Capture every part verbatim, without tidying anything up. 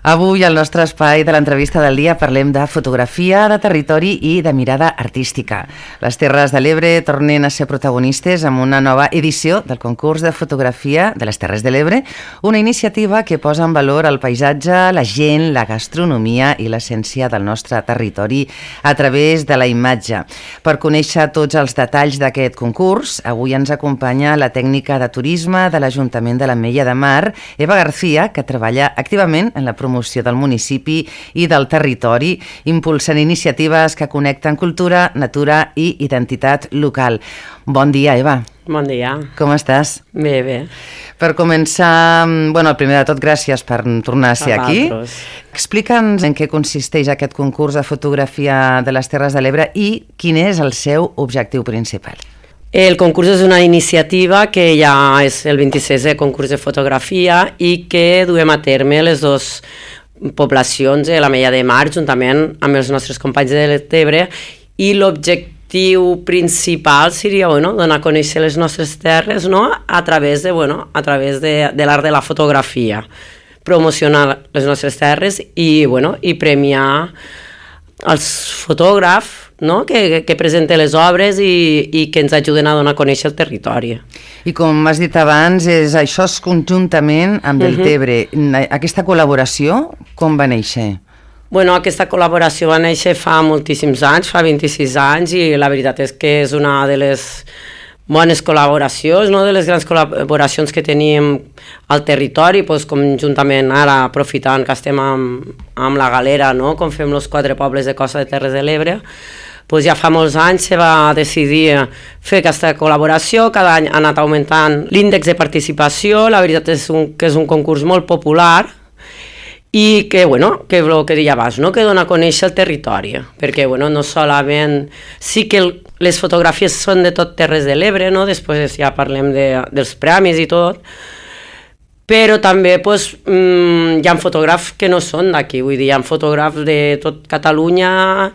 Avui, al nostre espai de l'entrevista del dia, parlem de fotografia, de territori i de mirada artística. Les Terres de l'Ebre tornen a ser protagonistes amb una nova edició del concurs de fotografia de les Terres de l'Ebre, una iniciativa que posa en valor el paisatge, la gent, la gastronomia i l'essència del nostre territori a través de la imatge. Per conèixer tots els detalls d'aquest concurs, avui ens acompanya la tècnica de turisme de l'Ajuntament de l'Ametlla de Mar, Eva García, que treballa activament en la promoció del municipi i del territori, impulsant iniciatives que connecten cultura, natura i identitat local. Bon dia, Eva. Bon dia. Com estàs? Bé, bé. Per començar, bueno, primer de tot, gràcies per tornar a ser aquí. Explica'ns en què consisteix aquest concurs de fotografia de les Terres de l'Ebre i quin és el seu objectiu principal. El concurs és una iniciativa que ja és el vint-i-sisè concurs de fotografia i que duem a terme les dues poblacions de l'Ametlla de Mar, juntament amb els nostres companys de l'Ebre, i l'objectiu principal seria, bueno, donar a conèixer les nostres terres, no?, a través de, bueno, a través de, de l'art de la fotografia, promocionar les nostres terres i, bueno, i premiar els fotògrafs, no?, que, que presenten les obres i, i que ens ajuden a donar a conèixer el territori. I com has dit abans, és, això és conjuntament amb Deltebre. Uh-huh. Aquesta col·laboració, com va néixer? Bueno, aquesta col·laboració va néixer fa moltíssims anys, fa vint-i-sis anys, i la veritat és que és una de les bones col·laboracions, no?, de les grans col·laboracions que tenim al territori, doncs, com juntament ara, aprofitant que estem amb, amb la galera, no?, com fem els quatre pobles de Costa de Terres de l'Ebre, doncs ja fa molts anys se va decidir fer aquesta col·laboració, cada any ha anat augmentant l'índex de participació, la veritat és un, que és un concurs molt popular, i que, bueno, que el que deia abans, no?, que dona a conèixer el territori, perquè, bueno, no solament, sí que el, les fotografies són de tot Terres de l'Ebre, no?, després ja parlem de, dels premis i tot, però també pues, mmm, hi ha fotògrafs que no són d'aquí, vull dir, hi ha fotògrafs de tot Catalunya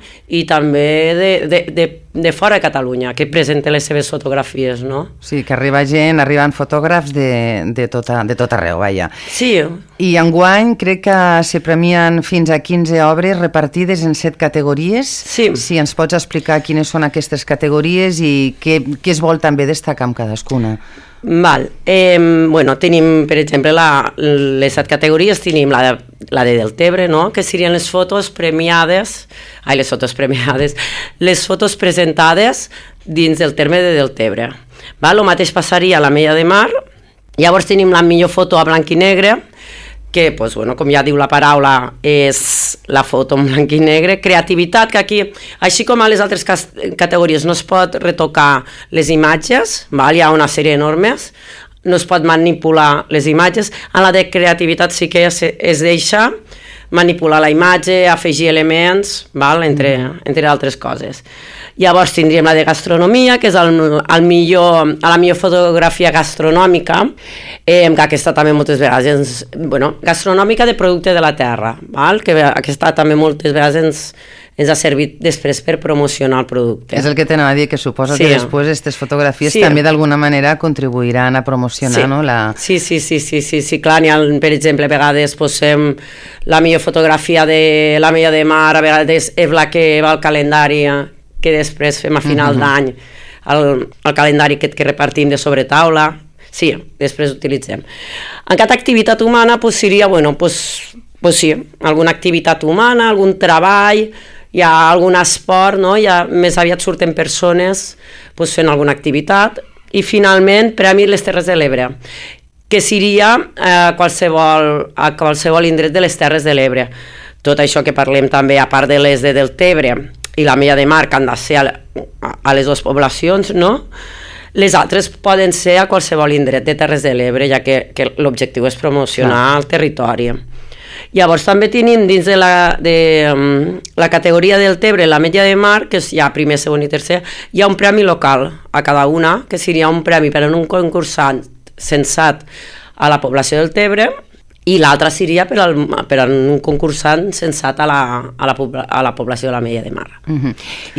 i també de, de, de, de fora de Catalunya, que presenten les seves fotografies, no? Sí, que arriba gent, arriben fotògrafs de, de, tota, de tot arreu, vaja. Sí. I enguany crec que se premien fins a quinze obres repartides en set categories. Sí. Si ens pots explicar quines són aquestes categories i què, què es vol també destacar amb cadascuna. Val. Eh, bueno, tenim, per exemple, la, les set categories, tenim la de, la de Deltebre, no?, que serien les fotos premiades, ai, les fotos premiades, les fotos presentades dins del terme de Deltebre. Val? El mateix passaria a l'Ametlla de Mar, llavors tenim la millor foto a blanc i negre, que, pues, bueno, com ja diu la paraula, és la foto en blanc i negre, creativitat, que aquí, així com a les altres categories no es pot retocar les imatges, val? Hi ha una sèrie enormes, no es pot manipular les imatges, en la de creativitat sí que es, es deixa manipular la imatge, afegir elements, val? Entre, entre altres coses. Llavors tindríem la de gastronomia, que és el, el millor, la millor fotografia gastronòmica, eh, que aquesta també moltes vegades, ens, bueno, gastronòmica de producte de la terra, val? Que aquesta també moltes vegades ens, ens ha servit després per promocionar el producte. És el que t'anava a dir, que suposa sí. que després aquestes fotografies sí. també d'alguna manera contribuiran a promocionar, sí. no? La... Sí, sí, sí, sí, sí, sí, clar, ha, per exemple, a vegades posem la millor fotografia de l'Ametlla de Mar, a vegades és la que va al calendari, que després fem a final uh-huh. d'any, el, el calendari que, que repartim de sobretaula, sí, després utilitzem. En cada activitat humana pues, seria, bueno, pues, pues sí, alguna activitat humana, algun treball, hi ha algun esport, no? Ja més aviat surten persones pues, fent alguna activitat, i finalment Premi Les Terres de l'Ebre, que seria eh, qualsevol, a qualsevol indret de les Terres de l'Ebre. Tot això que parlem també, a part de les de Deltebre i l'Ametlla de Mar, que han de ser a, a les dues poblacions, no? Les altres poden ser a qualsevol indret de Terres de l'Ebre, ja que, que l'objectiu és promocionar ah. el territori. Llavors també tenim dins de la, de, um, la categoria del Tebre, l'Ametlla de Mar, que és ja primer, segon i tercer, hi ha un premi local a cada una, que seria un premi per a un concursant censat a la població del Tebre, i l'altre seria per, al, per a un concursant censat a la, a la, a la població de l'Ametlla de Mar. Uh-huh.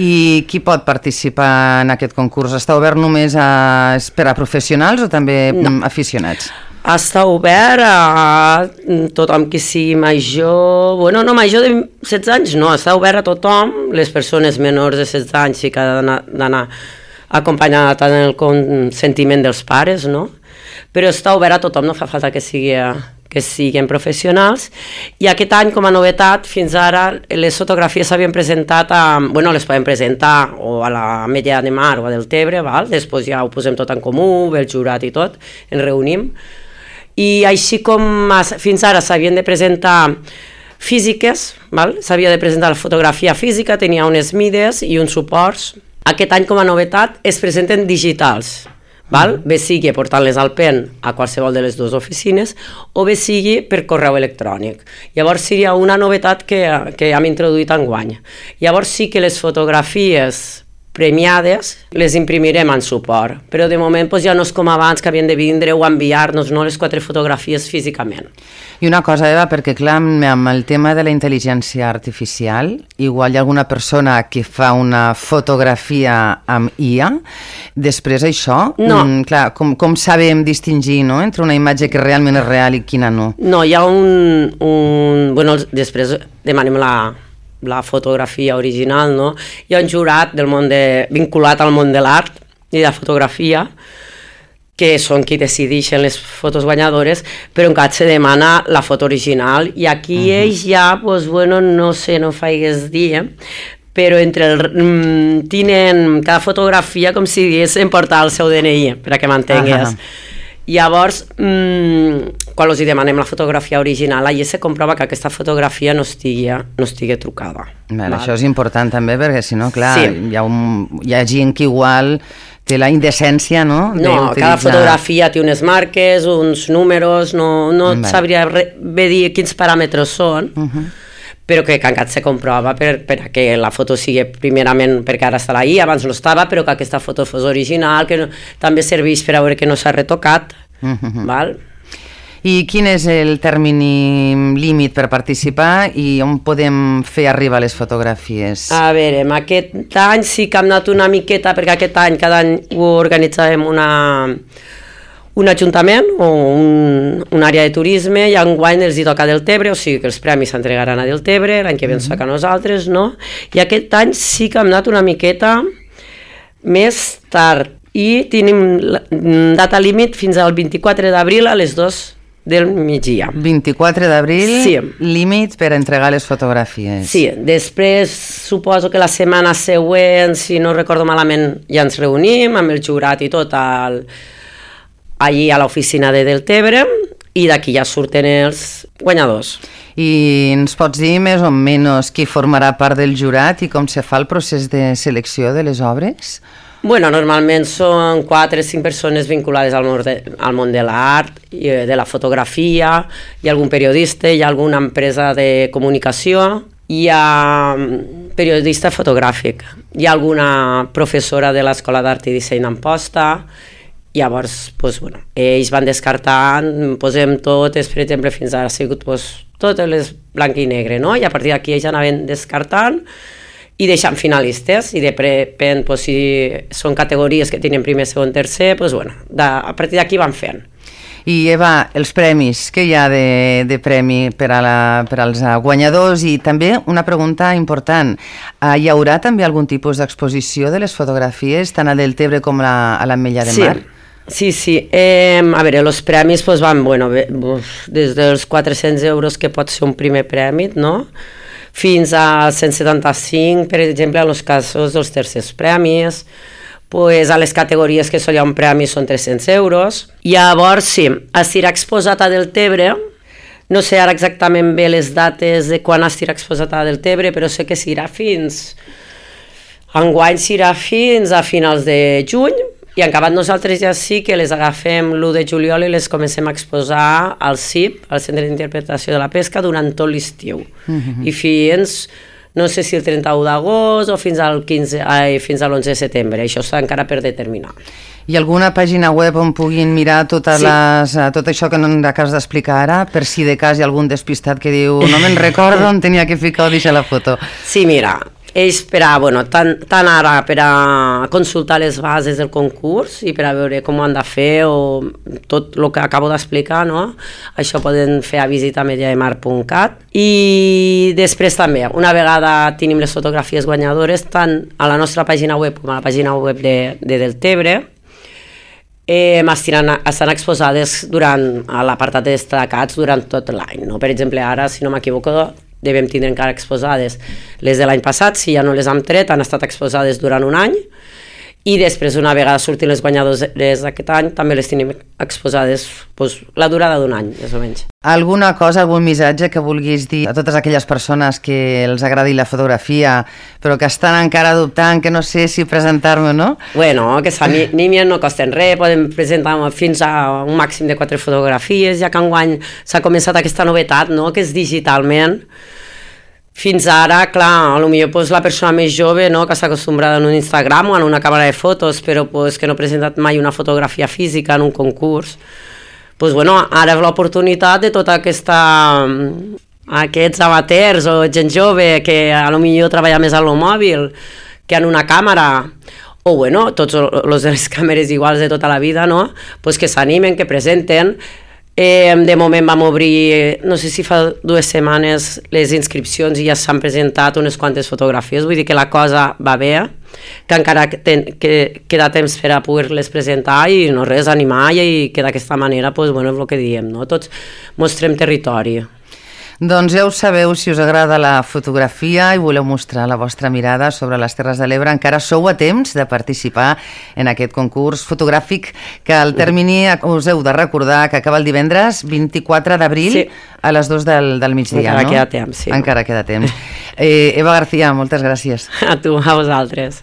I qui pot participar en aquest concurs? Està obert només a, per a professionals o també no. aficionats? Està obert a tothom que sigui major, bueno, no, major de setze anys no, està obert a tothom, les persones menors de setze anys sí que ha d'anar acompanyada en el consentiment dels pares, no? Però està obert a tothom, no fa falta que sigui que siguin professionals, i aquest any, com a novetat, fins ara les fotografies s'havien presentat, a, bueno, les podem presentar o a la Ametlla de Mar o a Deltebre, val? Després ja ho posem tot en comú, el jurat i tot, ens reunim, i així com fins ara s'havien de presentar físiques, s'havia de presentar la fotografia física, tenia unes mides i uns suports, aquest any com a novetat es presenten digitals, val? Bé sigui portant-les al pen a qualsevol de les dues oficines o bé sigui per correu electrònic. Llavors seria una novetat que, que hem introduït enguany. Llavors sí que les fotografies premiades les imprimirem en suport, però de moment doncs, ja no és com abans que havien de vindre o enviar-nos no, les quatre fotografies físicament. I una cosa, Eva, perquè clar, amb el tema de la intel·ligència artificial, igual hi ha alguna persona que fa una fotografia amb I A, després això, no. mm, clar, com, com sabem distingir, no?, entre una imatge que realment és real i quina no? No, hi ha un... un bueno, després demanem la... la fotografia original, no? Hi ha un jurat del món de, vinculat al món de l'art i de la fotografia, que són qui decideixen les fotos guanyadores, però encara se demana la foto original, i aquí uh-huh. ells ja, pues, bueno, no sé, no faigues dir, eh? Però entre el, mm, tenen cada fotografia com si diguessin portar el seu D N I, per a que m'entengues. Uh-huh. Llavors, mmm, quan els demanem la fotografia original, allà se comprova que aquesta fotografia no estigui, no estigui trucada. Bé, això és important també, perquè si no, clar, sí. hi, ha un, hi ha gent que igual té la indecència, no? No, cada fotografia té unes marques, uns números, no, no sabria bé dir quins paràmetres són, uh-huh. però que encara se comprova per, per que la foto sigui primerament perquè ara està la I, abans no estava, però que aquesta foto fos original, que no, també serveix per a veure que no s'ha retocat. Uh-huh. Val? I quin és el termini límit per participar i on podem fer arribar les fotografies? A veure, aquest any sí que hem anat una miqueta, perquè aquest any cada any ho organitzàvem una... un ajuntament o un, una àrea de turisme, i enguany els hi toca a Deltebre, o sigui que els premis s'entregaran a Deltebre, l'any que ve ens toca a nosaltres, no? I aquest any sí que hem anat una miqueta més tard, i tenim data límit fins al vint-i-quatre d'abril a les dues del migdia. vint-i-quatre d'abril, sí. Límit per entregar les fotografies. Sí, després suposo que la setmana següent, si no recordo malament, ja ens reunim amb el jurat i tot al... allí a l'oficina de Deltebre, i d'aquí ja surten els guanyadors. I ens pots dir més o menys qui formarà part del jurat i com se fa el procés de selecció de les obres? Bueno, normalment són quatre o cinc persones vinculades al món de, al món de l'art, de la fotografia, hi ha algun periodista, hi ha alguna empresa de comunicació, hi ha periodista fotogràfic, hi ha alguna professora de l'Escola d'Art i Disseny d'Amposta. Llavors, doncs, bueno, ells van descartant, posem totes, per exemple, fins ara ha sigut doncs, totes les blanc i negre, no? I a partir d'aquí ells anaven descartant i deixant finalistes, i de repent, doncs, si són categories que tenen primer, segon, tercer, doncs, bueno, de, a partir d'aquí van fent. I Eva, els premis, què hi ha de, de premi per, a la, per als guanyadors? I també una pregunta important, hi haurà també algun tipus d'exposició de les fotografies, tant a Deltebre com a l'Ametlla de Mar? Sí. Sí, sí. Eh, a veure, els premis pues, van, bueno, des dels quatre-cents euros, que pot ser un primer premi, no?, fins a cent setanta-cinc, per exemple, en els casos dels tercers premis, pues, a les categories que solia un premi són tres-cents euros. Llavors, sí, estirà exposat a Deltebre, no sé ara exactament bé les dates de quan estirà exposat a Deltebre, però sé que s'irà fins... Enguany s'irà fins a finals de juny, i en acabat nosaltres ja sí que les agafem l'u de juliol i les comencem a exposar al C I P, al Centre d'Interpretació de la Pesca, durant tot l'estiu. Uh-huh. I fins, no sé si el trenta-u d'agost o fins al quinze, ai, fins a l'onze de setembre, això està encara per determinar. Hi ha alguna pàgina web on puguin mirar totes sí. les, tot això que no acabes d'explicar ara, per si de cas hi ha algun despistat que diu no me'n recordo on tenia que ficar o deixar la foto? Sí, mira, ells per a, bueno, tant, tant ara per a consultar les bases del concurs i per a veure com ho han de fer o tot el que acabo d'explicar, no? Això poden fer a visita mediamar punt cat. I després també, una vegada tenim les fotografies guanyadores, tant a la nostra pàgina web com a la pàgina web de, de Deltebre, eh, estiran, estan exposades durant a l'apartat de destacats durant tot l'any, no? Per exemple, ara, si no m'equivoco, devem tindre encara exposades les de l'any passat, si ja no les hem tret, han estat exposades durant un any, i després, una vegada surtin les guanyadores d'aquest any, també les tenim exposades doncs, la durada d'un any, més o menys. Alguna cosa, algun missatge que vulguis dir a totes aquelles persones que els agradi la fotografia, però que estan encara dubtant, que no sé si presentar-me o no? Bueno, que s'animin, no costen res, podem presentar fins a un màxim de quatre fotografies, ja que enguany s'ha començat aquesta novetat, no?, que és digitalment. Fins ara, clar, potser pues, la persona més jove, no?, que està acostumbrada en un Instagram o en una càmera de fotos, però pues, que no ha presentat mai una fotografia física en un concurs, pues, bueno, ara és l'oportunitat de tota aquesta aquests amateurs o gent jove que potser treballa més en el mòbil que en una càmera, o bueno, tots els de les càmeres iguals de tota la vida, no?, pues, que s'animen, que presenten. Eh, de moment vam obrir, no sé si fa dues setmanes, les inscripcions i ja s'han presentat unes quantes fotografies, vull dir que la cosa va bé, que encara ten, que queda temps per a poder-les presentar i no res, animar i que d'aquesta manera, pues, bueno, és el que diem, no? Tots mostrem territori. Doncs ja ho sabeu, si us agrada la fotografia i voleu mostrar la vostra mirada sobre les Terres de l'Ebre, encara sou a temps de participar en aquest concurs fotogràfic que el termini us heu de recordar que acaba el divendres vint-i-quatre d'abril, sí, a les dues del, del migdia, encara no? Queda temps, sí. Encara queda temps. Eh, Eva García, moltes gràcies. A tu, a vosaltres.